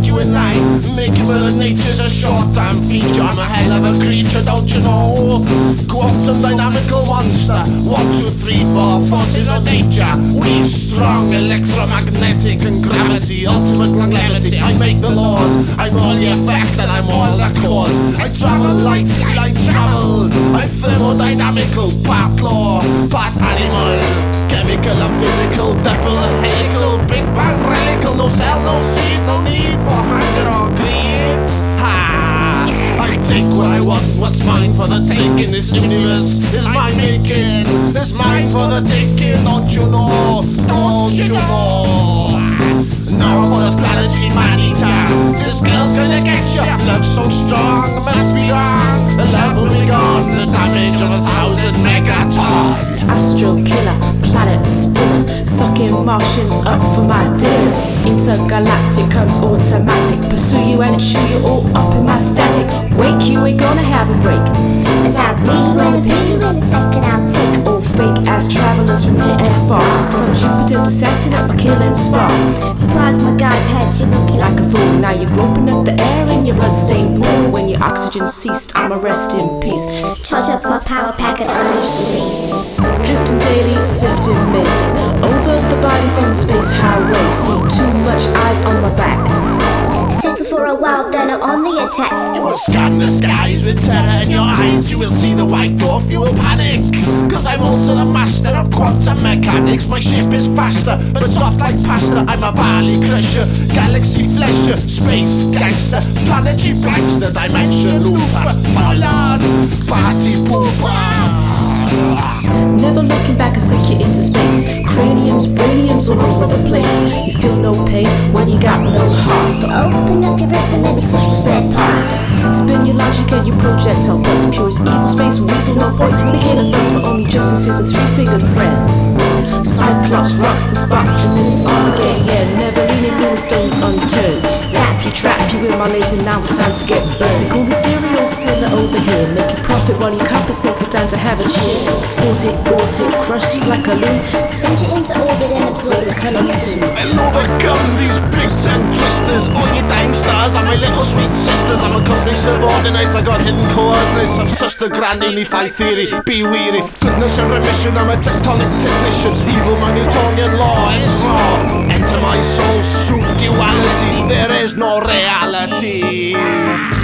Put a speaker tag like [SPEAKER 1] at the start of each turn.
[SPEAKER 1] get you in line. Making Mother Nature's a short-term feature. I'm a hell of a creature, don't you know? Quantum dynamical monster. 1, 2, 3, 4 forces of nature. Weak, strong, electromagnetic and gravity, ultimate longevity. I make the laws, I'm all the effect and I'm all the cause. I travel like light travel. I'm thermodynamical, part law, part animal, chemical and physical, double helical, big bang relical. No cell, no seed, no need for hunger or greed. Ha! I take what I want, what's mine for the taking. This universe is my making. It's mine for the taking, don't you know? Don't you know? Now for the planetary man-eater. This girl's gonna get you. Love so strong, must be wrong. The love will be gone. The damage of 1,000 megatons.
[SPEAKER 2] Astro killer, planet spinner, sucking Martians up for my dinner. Intergalactic comes automatic, pursue you and chew you all up in my static. Wake you ain't gonna have a break.
[SPEAKER 3] As I really wanna be you in a second, I'll take
[SPEAKER 2] All fake ass travelers from near and far, from Jupiter to Saturn up a killing spark.
[SPEAKER 3] surprise my guy's head, you looking like
[SPEAKER 2] Like a fool, now you're groping up the air in your bloodstained pool. When your oxygen ceased, I'ma rest in peace.
[SPEAKER 3] charge up my power pack and unleash the beast.
[SPEAKER 2] Drifting daily, sifting me over the bodies on the space highway. See too much eyes on my back.
[SPEAKER 3] Settle for a while, then I'm on the attack.
[SPEAKER 1] You will scan the skies with terror in your eyes. You will see the white dwarf, you will panic. Cause I'm also the master of quantum mechanics. My ship is faster, but soft like pasta. I'm a barley crusher, galaxy flesher, space gangster, planetary prankster, dimension looper, full on party pooper.
[SPEAKER 2] Never looking back, I sink you into space. Craniums, brainiums all over the place. You feel no pain when you got no heart. So
[SPEAKER 3] Open up your ribs and let me switch the spare parts.
[SPEAKER 2] spin your logic and your projectile bust. Pure as evil space, weasel, no point making a fuss. For only justice is a three-fingered friend. Cyclops rocks the spots in this Armageddon. Yeah, never leaving all the stones unturned. Zap you, trap you with my laser, now it's time to get burned. They call me serial seller over here. Make a profit while you compensate, go down to have a cheer. Export it, bought it, crushed it like a loon.
[SPEAKER 3] Send you into orbit and absorb this coming soon.
[SPEAKER 1] I'll overcome these big ten twisters. All your dying stars are my little sweet sisters. I'm a cosmic subordinate, I got hidden coordinates. I've sussed the grand Nephi theory, be weary. Goodness and remission, I'm a tectonic technician. Evil my Newtonian law is raw. Enter my soul, soup duality, there is no reality.